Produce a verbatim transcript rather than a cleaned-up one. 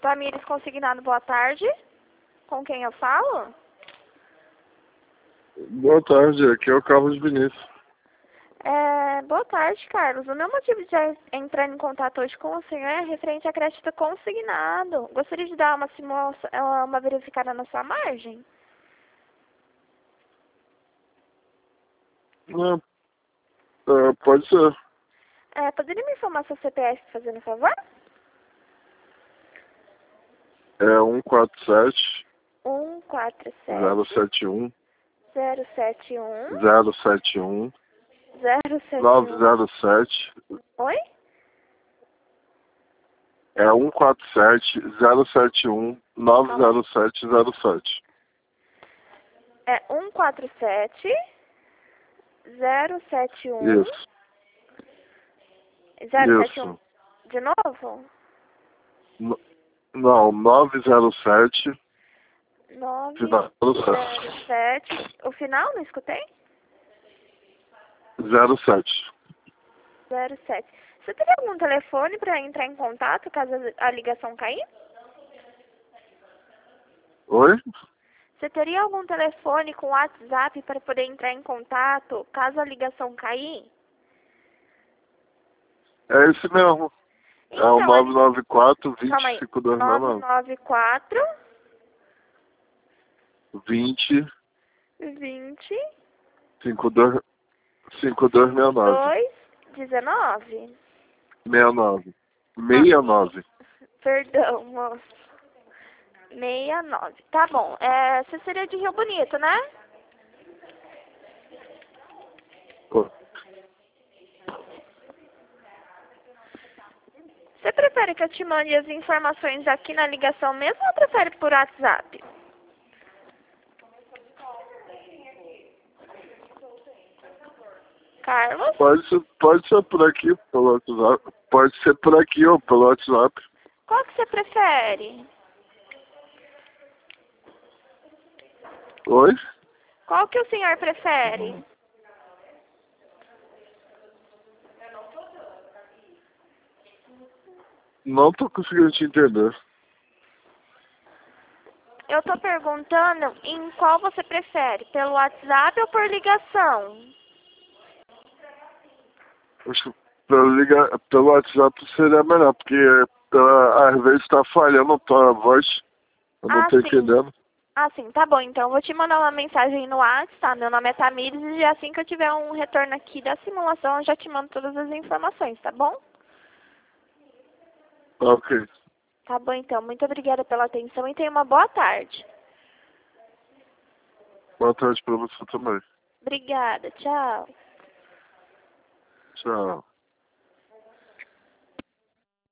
Tamires Consignado, boa tarde. Com quem eu falo? Boa tarde, aqui é o Carlos Vinícius. É, boa tarde, Carlos. O meu motivo de entrar em contato hoje com o senhor é referente a crédito consignado. Gostaria de dar uma simulação, uma verificada na sua margem? Não, é, pode ser. É, poderia me informar seu C P F, fazendo um favor? É um quatro sete, um quatro zero sete, sete um, zero sete um, zero sete um, zero sete nove um. zero sete. Oi? É um quatro sete, zero sete um, nove zero sete zero sete. É um quatro sete, zero sete um, Isso, zero sete um. isso. De novo? N- Não, nove zero sete, nove final zero sete. O final, não escutei? zero sete. zero sete. Você teria algum telefone para entrar em contato caso a ligação cair? Oi? Você teria algum telefone com WhatsApp para poder entrar em contato caso a ligação cair? É esse mesmo. É o Então, a nove li... nove quatro, calma vinte, aí. cinco dois nove nove nove quatro, vinte, vinte, cinco dois cinco dois seis nove. dois, dezenove. sessenta e nove. Ah, sessenta e nove. perdão, moço. sessenta e nove. Tá bom. É, você seria de Rio Bonito, né? Pô, Você prefere que eu te mande as informações aqui na ligação mesmo ou prefere por WhatsApp? Carlos? Pode ser, pode ser por aqui, pelo WhatsApp. Pode ser por aqui ou pelo WhatsApp. Qual que você prefere? Oi? Qual que o senhor prefere? Não tô conseguindo te entender. Eu tô perguntando em qual você prefere, pelo WhatsApp ou por ligação? Acho que pelo, liga, pelo WhatsApp seria melhor, porque uh, às vezes tá falhando a tua voz. Eu não Ah, tô sim. entendendo. Ah, sim, tá bom. Então, eu vou te mandar uma mensagem no WhatsApp, tá? Meu nome é Tamires e assim que eu tiver um retorno aqui da simulação, eu já te mando todas as informações, tá bom? Ok. Tá bom, então. Muito obrigada pela atenção e tenha uma boa tarde. Boa tarde pra você também. Obrigada. Tchau. Tchau.